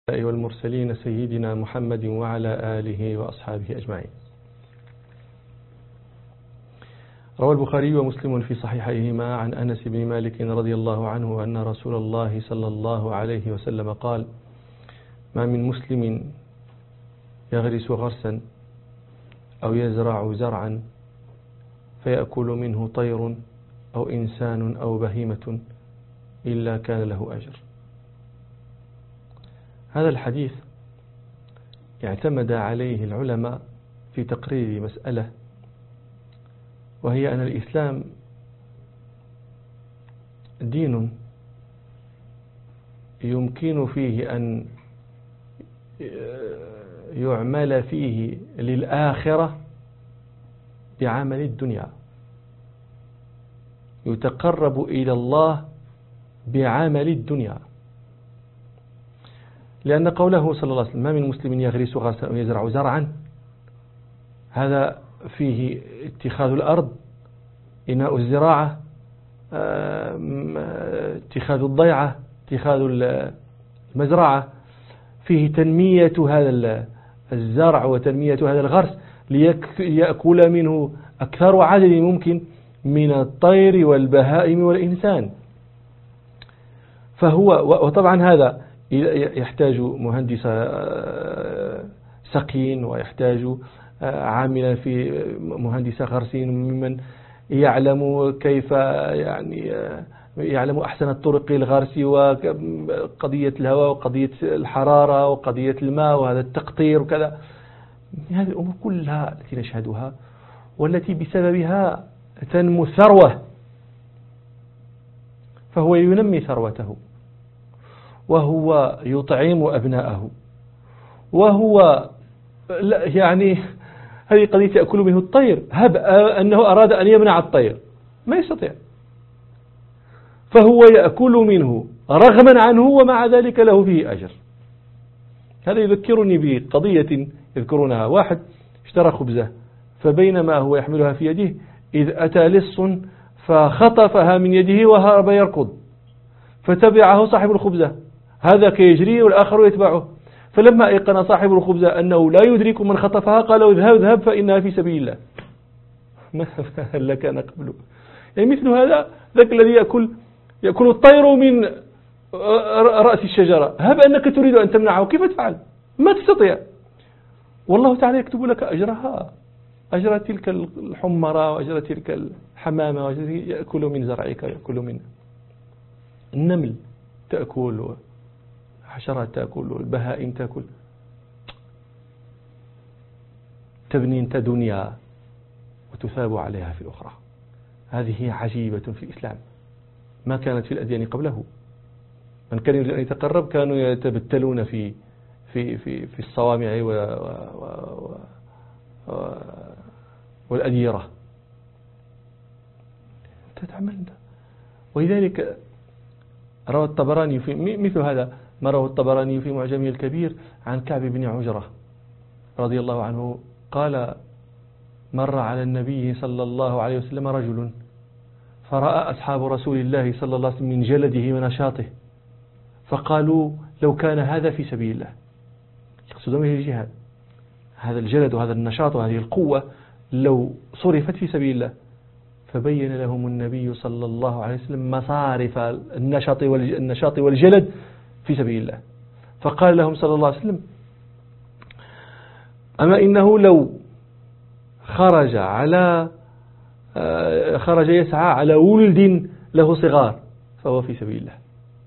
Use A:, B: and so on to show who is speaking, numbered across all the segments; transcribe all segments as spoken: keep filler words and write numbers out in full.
A: والمرسلين سيدنا محمد وعلى آله وأصحابه أجمعين. روى البخاري ومسلم في صحيحيهما عن أنس بن مالك رضي الله عنه أن رسول الله صلى الله عليه وسلم قال: ما من مسلم يغرس غرسا أو يزرع زرعا فيأكل منه طير أو إنسان أو بهيمة إلا كان له أجر. هذا الحديث اعتمد عليه العلماء في تقرير مسألة، وهي أن الإسلام دين يمكن فيه أن يعمل فيه للآخرة بعمل الدنيا، يتقرب إلى الله بعمل الدنيا، لأن قوله صلى الله عليه وسلم: ما من مسلم يغرس غرسا أو يزرع زرعا، هذا فيه اتخاذ الأرض، إناء الزراعة، اتخاذ الضيعة، اتخاذ المزرعة، فيه تنمية هذا الزرع وتنمية هذا الغرس ليأكل منه أكثر عدد ممكن من الطير والبهائم والإنسان. فهو وطبعا هذا يحتاج مهندس سقين، ويحتاج عاملا في مهندس غرسين ممن يعلم كيف يعني يعلم أحسن الطرق للغرس، وقضية الهواء وقضية الحرارة وقضية الماء وهذا التقطير وكذا. هذه الأمور كلها التي نشهدها والتي بسببها تنمو الثروة، فهو ينمي ثروته، وهو يطعم أبناءه، وهو يعني هذه قضية يأكل منه الطير. هب أنه أراد أن يمنع الطير ما يستطيع، فهو يأكل منه رغما عنه، ومع ذلك له فيه أجر. هذا يذكرني بقضية يذكرونها: واحد اشترى خبزة، فبينما هو يحملها في يده إذ أتى لص فخطفها من يده وهرب يركض، فتبعه صاحب الخبزة، هذا كيجري والآخر يتبعه. فلما أيقن صاحب الخبزة أنه لا يدرك من خطفها قال: اذهب اذهب فإنها في سبيل الله. ما هل كان قبله؟ يعني مثل هذا ذاك الذي يأكل يأكل الطير من رأس الشجرة، هب أنك تريد أن تمنعه، كيف تفعل؟ ما تستطيع. والله تعالى يكتب لك أجرها، أجر تلك الحمرة وأجر تلك الحمامة، وأجر يأكل من زرعك، يأكل من النمل تأكل، حشرات تأكل، البهائم تأكل. تبني أنت دنيا وتثاب عليها في الأخرى. هذه عجيبة في الإسلام، ما كانت في الأديان قبله. من كان يريد أن يتقرب كانوا يتبتلون في في في في الصوامع و و و و والأديرة. تتعمل أنت. ولذلك روى الطبراني في مثل هذا ما روى الطبراني في معجمه الكبير عن كعب بن عجرة رضي الله عنه قال: مر على النبي صلى الله عليه وسلم رجل، فرأى أصحاب رسول الله صلى الله عليه وسلم من جلده ونشاطه، فقالوا: لو كان هذا في سبيل الله. يقصدون به الجهاد، هذا الجلد وهذا النشاط وهذه القوة لو صرفت في سبيل الله. فبين لهم النبي صلى الله عليه وسلم مصارف النشاط والنشاط والجلد في سبيل الله، فقال لهم صلى الله عليه وسلم: أما إنه لو خرج على خرج يسعى على ولد له صغار فهو في سبيل الله،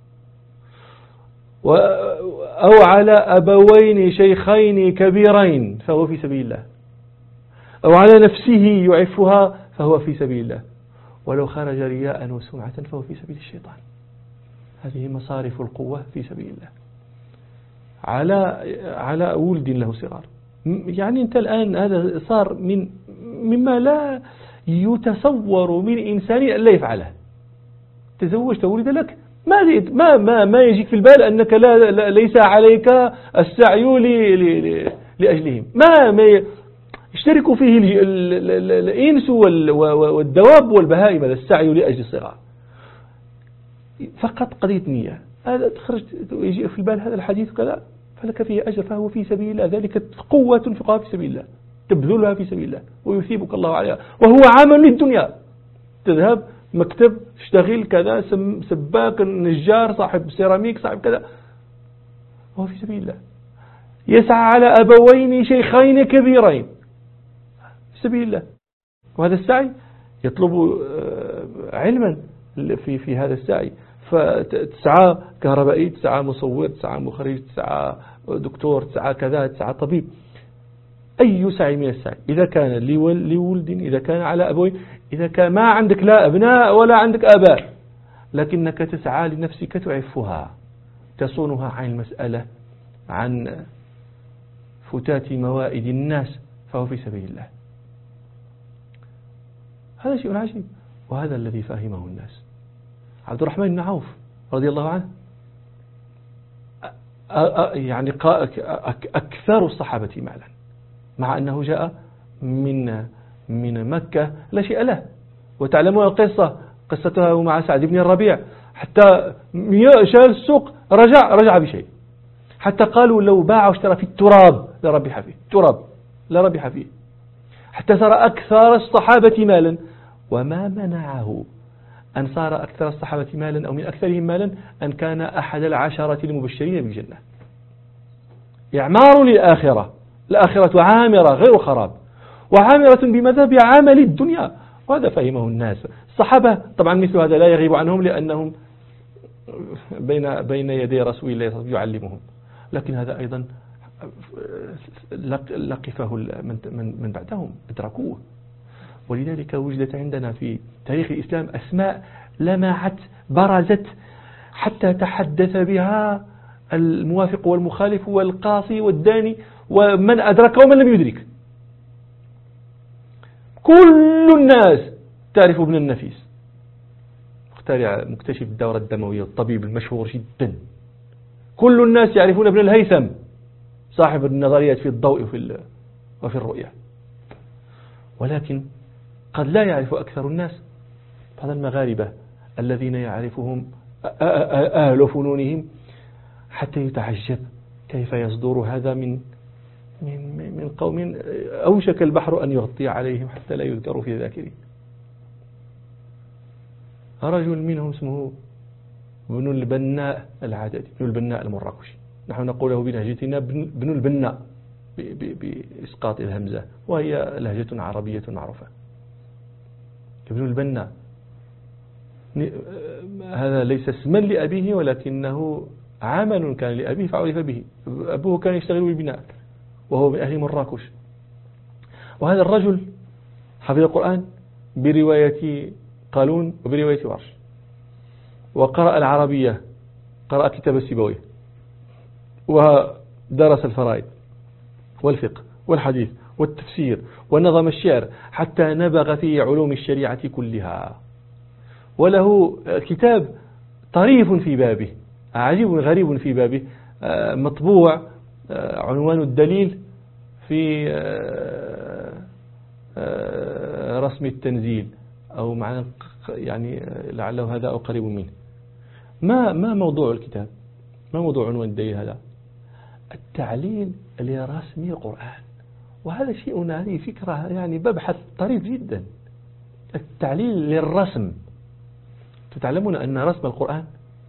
A: أو على أبوين شيخين كبيرين فهو في سبيل الله، أو على نفسه يعفها فهو في سبيل الله، ولو خرج رياء وسمعة فهو في سبيل الشيطان. هذه مصارف القوة في سبيل الله، على على ولد له صغار. يعني أنت الآن هذا صار من مما لا يتصور من إنسان أن لا يفعله. تزوجت ولد لك، ما ما ما ما يجيك في البال أنك لا, لا ليس عليك السعي لأجلهم. ما ما يشترك فيه الإنس والدواب والبهائم، هذا السعي لأجل الصغار. فقط قضية نية، هذا تخرج يجي في البال هذا الحديث كذا فلك فيه أجر، فهو في سبيل الله، ذلك قوة تنفقها في سبيل الله، تبذلها في سبيل الله ويثيبك الله عليها، وهو عمل للدنيا. تذهب مكتب، تشتغل كذا، سباك، نجار، صاحب سيراميك، صاحب كذا، وهو في سبيل الله. يسعى على أبوين شيخين كبيرين في سبيل الله، وهذا السعي يطلب علما في في هذا السعي. فتسعى كهربائي، تسعى مصور، تسعى مخرج، تسعى دكتور، تسعى كذا، تسعى طبيب. أي سعي من السعي، إذا كان لولد، إذا كان على أبوين، إذا كان ما عندك لا أبناء ولا عندك آباء، لكنك تسعى لنفسك تعفها، تصونها عن المسألة، عن فتات موائد الناس، فهو في سبيل الله. هذا شيء عجيب، وهذا الذي فهمه الناس. عبد الرحمن بن عوف رضي الله عنه يعني أكثر الصحابة مالا، مع أنه جاء من من مكة لا شيء له. وتعلمون القصة، قصتها مع سعد بن الربيع، حتى شال السوق رجع رجع بشيء، حتى قالوا لو باع واشترى في التراب لربح فيه، التراب لربح فيه، حتى صار أكثر الصحابة مالا. وما منعه أن صار أكثر الصحابة مالا أو من أكثرهم مالا أن كان أحد العشرة المبشرين بالجنة. إعمار للآخرة، الآخرة عامرة غير خراب، وعامرة بماذا؟ بعمل الدنيا، وهذا فهمه الناس. الصحابة طبعا مثل هذا لا يغيب عنهم، لأنهم بين بين يدي رسول الله يعلمهم، لكن هذا أيضا لقفه من من بعدهم، أدركوه. ولذلك وجدت عندنا في تاريخ الإسلام أسماء لمعت برزت حتى تحدث بها الموافق والمخالف والقاصي والداني، ومن أدرك ومن لم يدرك. كل الناس تعرف ابن النفيس، مخترع مكتشف الدورة الدموية، الطبيب المشهور جدا. كل الناس يعرفون ابن الهيثم، صاحب النظريات في الضوء وفي وفي الرؤية. ولكن قد لا يعرف أكثر الناس بعض المغاربة الذين يعرفهم أهل فنونهم، حتى يتعجب كيف يصدر هذا من من من قوم أوشك البحر أن يغطي عليهم حتى لا يذكروا في ذاكرين. رجل منهم اسمه ابن البناء العددي، ابن البناء المراكشي، نحن نقوله بلهجتنا ابن البناء بإسقاط الهمزة، وهي لهجة عربية معروفة. ابن البناء هذا ليس اسما لأبيه، ولكنه عمل كان لأبيه فعرف به. أبوه كان يشتغل بالبناء وهو من أهل مراكش. وهذا الرجل حفظ القرآن برواية قالون وبرواية ورش، وقرأ العربية، قرأ كتاب السيبويه، ودرس الفرائض والفقه والحديث والتفسير ونظم الشعر، حتى نبغ في علوم الشريعة كلها. وله كتاب طريف في بابه، عجيب غريب في بابه، مطبوع، عنوان الدليل في رسم التنزيل، أو معنى يعني لعله هذا أو قريب منه. ما ما موضوع الكتاب؟ ما موضوع عنوان الدليل هذا؟ التعليل لرسم القرآن. وهذا شيء، هذه فكرة يعني ببحث طريف جدا. التعليل للرسم. تعلمون أن رسم القرآن،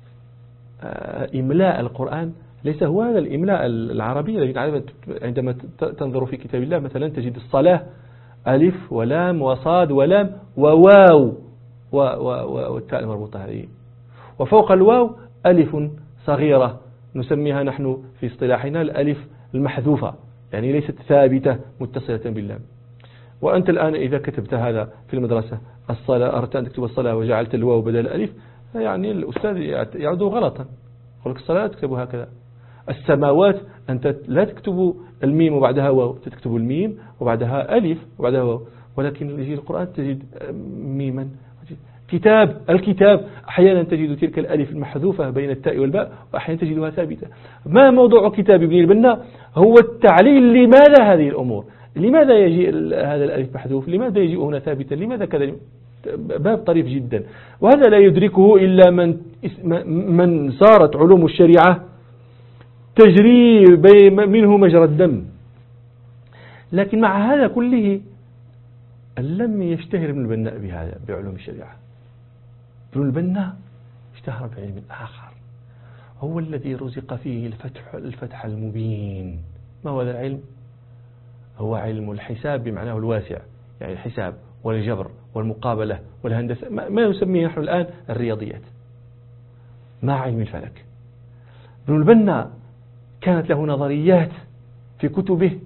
A: إملاء القرآن ليس هو هذا الإملاء العربي الذي عندما تنظر في كتاب الله مثلا تجد الصلاة ألف ولام وصاد ولام وواو والتاء المربوطة هذه، وفوق الواو ألف صغيرة نسميها نحن في اصطلاحنا الألف المحذوفة، يعني ليست ثابتة متصلة باللام. وأنت الآن إذا كتبت هذا في المدرسة، الصلاة، أردت أن تكتب الصلاة وجعلت الواو بدل الألف، يعني الأستاذ يعد غلطا، يقول لك الصلاة تكتب هكذا. السماوات أنت لا تكتب الميم وبعدها واو، تكتب الميم وبعدها ألف وبعدها واو. ولكن يجي القرآن تجد ميما. كتاب، الكتاب أحيانا تجد تلك الألف المحذوفة بين التاء والباء، وأحيانا تجدها ثابتة. ما موضوع كتاب ابن البناء؟ هو التعليل لماذا هذه الأمور، لماذا يجي هذا الألف محذوف، لماذا يجي هنا ثابتا، لماذا كذا. باب طريف جدا، وهذا لا يدركه إلا من من صارت علوم الشريعة تجري منه مجرى الدم. لكن مع هذا كله لم يشتهر ابن البناء بهذا بعلوم الشريعة. ابن البناء اشتهر بعلم آخر، هو الذي رزق فيه الفتح الفتح المبين. ما هو هذا العلم؟ هو علم الحساب بمعناه الواسع، يعني الحساب والجبر والمقابلة والهندسة، ما يسميه نحن الآن الرياضيات، مع علم الفلك. ابن البناء كانت له نظريات في كتبه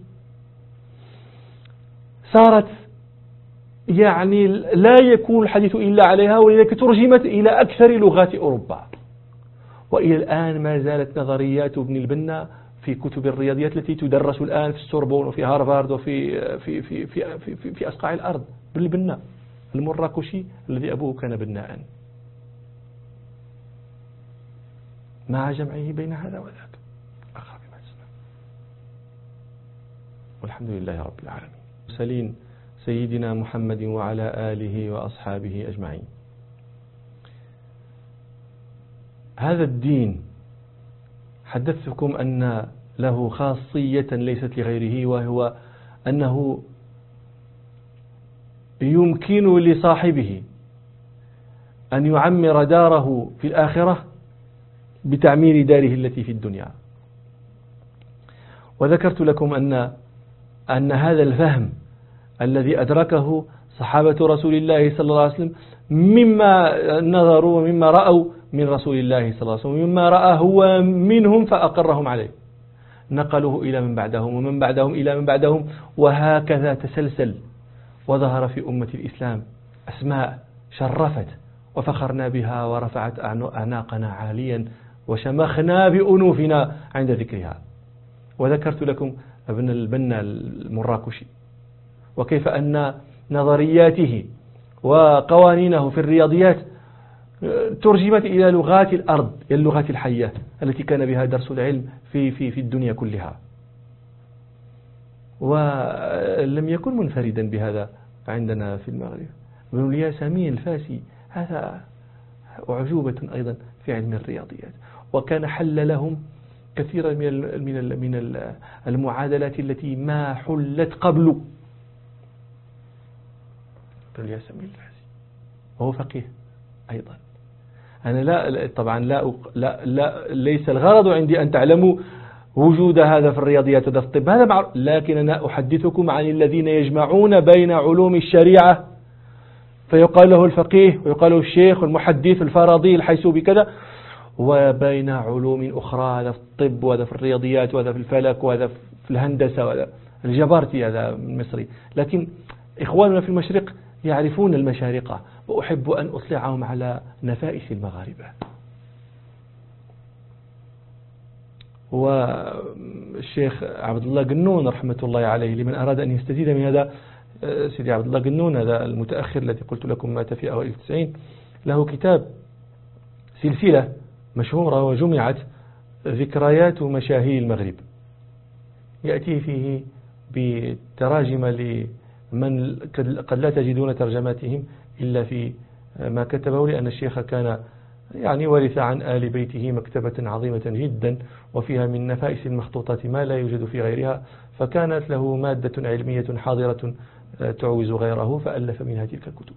A: صارت يعني لا يكون الحديث إلا عليها، ولذلك ترجمت إلى أكثر لغات أوروبا. وإلى الآن ما زالت نظريات ابن البناء في كتب الرياضيات التي تدرس الآن في السوربون وفي هارفارد وفي في في في في, في, في أصقاع الأرض. ابن البناء المراكشي الذي أبوه كان بناء، مع جمعه بين هذا وذاك أقرب ما تسمع. والحمد لله رب العالمين. سليم سيدنا محمد وعلى آله وأصحابه أجمعين. هذا الدين حدثتكم أن له خاصية ليست لغيره، وهو أنه يمكن لصاحبه أن يعمر داره في الآخرة بتعمير داره التي في الدنيا. وذكرت لكم أن أن هذا الفهم الذي أدركه صحابة رسول الله صلى الله عليه وسلم مما نظروا ومما رأوا من رسول الله صلى الله عليه وسلم، ومما رأى هو منهم فأقرهم عليه، نقلوه إلى من بعدهم ومن بعدهم إلى من بعدهم، وهكذا تسلسل. وظهر في أمة الإسلام أسماء شرفت وفخرنا بها ورفعت أعناقنا عاليا وشمخنا بأنوفنا عند ذكرها. وذكرت لكم ابن البنا المراكشي، وكيف أن نظرياته وقوانينه في الرياضيات ترجمت إلى لغات الأرض، إلى اللغات الحية التي كان بها درس العلم في في في الدنيا كلها. ولم يكن منفردا بهذا عندنا في المغرب. ابن الياسمين الفاسي هذا أعجوبة أيضا في علم الرياضيات، وكان حل لهم كثيرا من من من المعادلات التي ما حلت قبل. ابن الياسمين الفاسي وهو فقيه أيضا. أنا لا طبعا لا لا لا ليس الغرض عندي أن تعلموا وجود هذا في الرياضيات وهذا في الطب، هذا معروف، لكن أنا أحدثكم عن الذين يجمعون بين علوم الشريعة، فيقال له الفقيه ويقال له الشيخ والمحدث الفرضي الحيثوبي كذا، وبين علوم أخرى، هذا في الطب وهذا في الرياضيات وهذا في الفلك وهذا في الهندسة وهذا الجبارتي هذا المصري. لكن إخواننا في المشرق يعرفون المشارقة، وأحب أن أطلعهم على نفائس المغاربة. والشيخ عبد الله قنون رحمة الله عليه، لمن أراد أن يستزيد من هذا، سيدي عبد الله قنون هذا المتأخر الذي قلت لكم مات في أوائل التسعين، له كتاب سلسلة مشهورة وجمعت ذكريات مشاهير المغرب، يأتي فيه بتراجم لمن قد لا تجدون ترجماتهم إلا في ما كتبه، لأن الشيخ كان يعني ورث عن آل بيته مكتبة عظيمة جدا وفيها من نفائس المخطوطات ما لا يوجد في غيرها، فكانت له مادة علمية حاضرة تعوز غيره، فألف منها تلك الكتب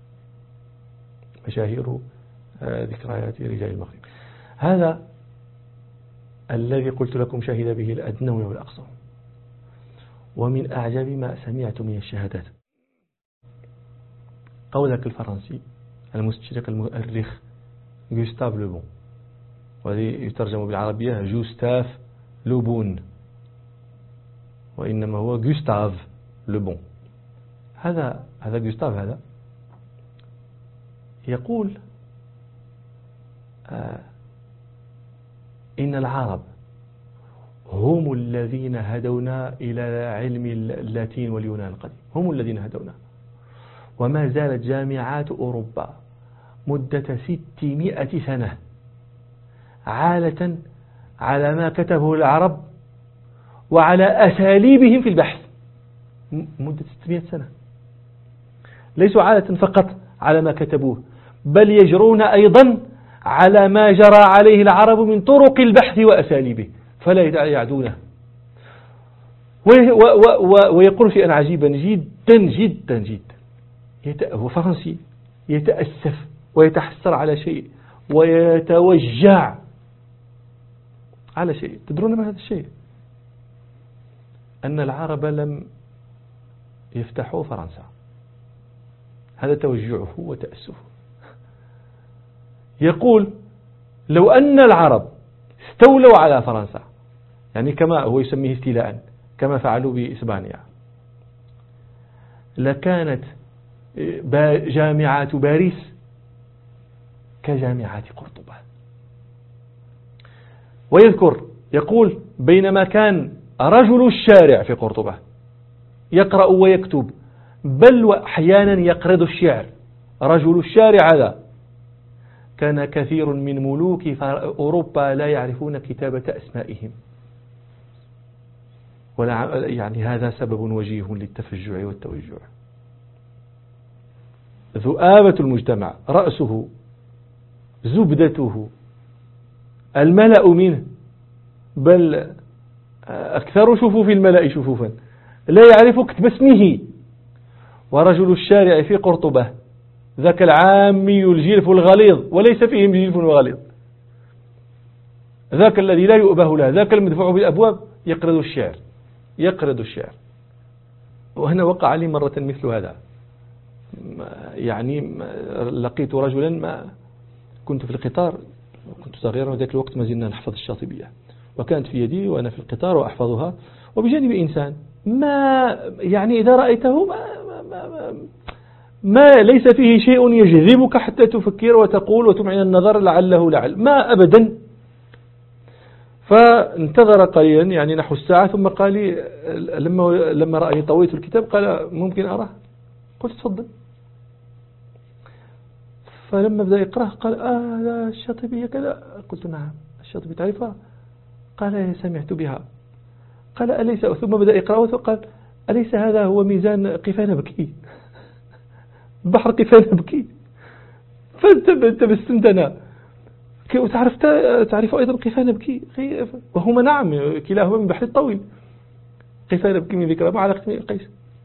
A: مشاهير ذكريات رجال المغرب. هذا الذي قلت لكم شهد به الأدنوي والأقصى. ومن أعجب ما سمعت من الشهادات قولك الفرنسي المستشرق المؤرخ جوستاف لوبون، وهذه يترجم بالعربية جوستاف لوبون، وإنما هو جوستاف لوبون. هذا هذا جوستاف هذا يقول آه إن العرب هم الذين هدونا إلى علم اللاتين واليونان القديم، هم الذين هدونا، وما زالت جامعات أوروبا مدة ستمائة سنة عالة على ما كتبه العرب وعلى أساليبهم في البحث، مدة ستمائة سنة، ليسوا عالة فقط على ما كتبوه، بل يجرون أيضا على ما جرى عليه العرب من طرق البحث وأساليبه. فلا يعدونه. ويقول شيئا عجيبا جدا جدا جدا، هو فرنسي يتأسف ويتحسر على شيء ويتوجع على شيء. تدرون ما هذا الشيء؟ أن العرب لم يفتحوا فرنسا. هذا توجعه وتأسفه. يقول لو أن العرب استولوا على فرنسا، يعني كما هو يسميه استيلاء كما فعلوا بإسبانيا، لكانت جامعات باريس كجامعات قرطبة. ويذكر يقول بينما كان رجل الشارع في قرطبة يقرأ ويكتب، بل وأحيانا يقرض الشعر، رجل الشارع هذا كان كثير من ملوك أوروبا لا يعرفون كتابة أسمائهم، ولا يعني هذا سبب وجيه للتفجع والتوجع. ذؤابة المجتمع، رأسه زبدته الملأ منه، بل أكثر شفوف الملأ شفوفا لا يعرف كتب اسمه. ورجل الشارع في قرطبة ذاك العامي الجلف الغليظ وليس فيهم جلف وغليظ، ذاك الذي لا يؤبه له، ذاك المدفوع بالأبواب يقرض الشعر يقرض الشعر. وهنا وقع لي مرة مثل هذا، يعني لقيت رجلا، ما كنت في القطار، كنت صغيرا وذاك الوقت ما زلنا نحفظ الشاطبية، وكانت في يدي وأنا في القطار وأحفظها، وبجانب إنسان ما يعني إذا رأيته ما, ما, ما, ما ليس فيه شيء يجذبك حتى تفكر وتقول وتمعن النظر لعله لعل ما أبدا. فانتظر قليلا يعني نحو الساعة، ثم قال لي لما لما رأني طويت الكتاب قال ممكن أراه؟ قلت تفضل. فلما بدأ يقرأ قال آه لا الشاطبية كذا. قلت نعم الشاطبية تعرفها؟ قال سمعت بها. قال أليس، ثم بدأ يقرأ وقال أليس هذا هو ميزان قفان بكي؟ بحر قفان بكي. فتبسمت أنا، وتعرف تعرف أيضا قفان بكي، وهما نعم كلاهما من بحر الطويل، قفان بكي من ذكرى معلقة من القيس.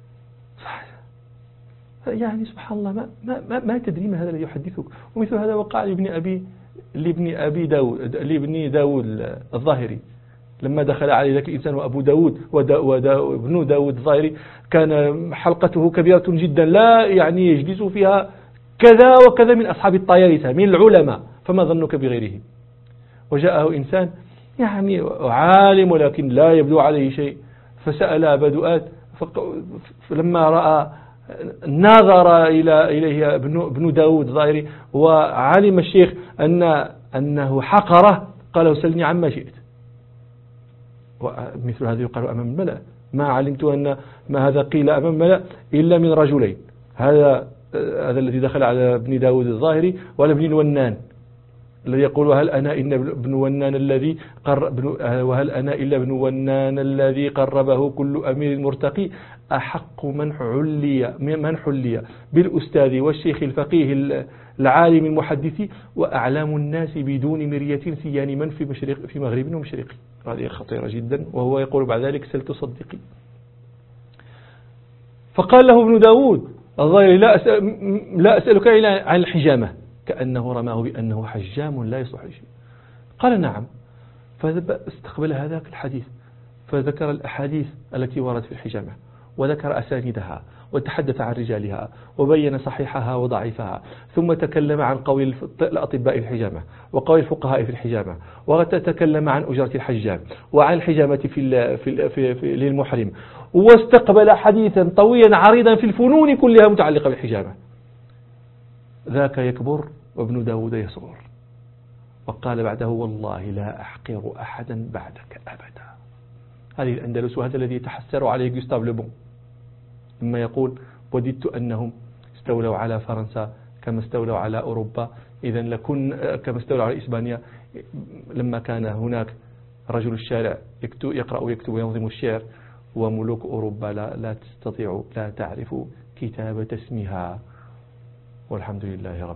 A: يعني سبحان الله ما, ما, ما, ما تدري ما هذا الذي يحدثك. ومثل هذا وقع لابن أبي لابن أبي داود لابن داود الظاهري لما دخل عليه ذاك الإنسان وأبو داود وابن داود الظاهري كان حلقته كبيرة جدا، لا يعني يجلس فيها كذا وكذا من أصحاب الطيارسة من العلماء، فما ظنك بغيره. وجاءه إنسان يعني عالم ولكن لا يبدو عليه شيء، فسأل أبا دؤاد، فلما رأى نظر إلى إليه ابن داود الظاهري وعلم الشيخ أن أنه حقره، قال سلني عما شئت. ومثل هذا يقال أمام الملأ، ما علمت أن ما هذا قيل أمام الملأ إلا من رجلين، هذا هذا الذي دخل على ابن داود الظاهري وعلى ابن الونان الذي يقول وهل أنا إلا ابن ونان الذي قرب وهل أنا إلا ابن ونان الذي قربه كل أمير مرتقي، أحق من حلي من حلي بالأستاذ والشيخ الفقيه العالم المحدث وأعلام الناس بدون مرية سيان من في مشرق في مغرب ومشرق. هذه خطيرة جدا. وهو يقول بعد ذلك سل تصدقي. فقال له ابن داود الظاهري لا أسأل لا أسألك إلا عن الحجامة، كأنه رماه بأنه حجام لا يصلح شيء. قال نعم. فاستقبل هذاك الحديث فذكر الأحاديث التي وردت في الحجامة وذكر أسانيدها وتحدث عن رجالها وبين صحيحها وضعيفها، ثم تكلم عن قول الأطباء في الحجامة وقول الفقهاء في الحجامة، وتكلم عن أجرة الحجام وعن الحجامة في في في في للمحرم، واستقبل حديثا طويلا عريضا في الفنون كلها متعلقة بالحجامة. ذاك يكبر وابن داود يصغر. وقال بعده والله لا أحقر أحدا بعدك أبدا. هذه الأندلس، وهذا الذي يتحسر عليه جوستاف لوبون لما يقول وددت أنهم استولوا على فرنسا كما استولوا على أوروبا، إذا لكن كما استولوا على إسبانيا لما كان هناك رجل الشارع يقرأ ويكتب وينظم الشعر، وملوك أوروبا لا, لا تستطيع لا تعرف كتابة اسمها. والحمد لله رب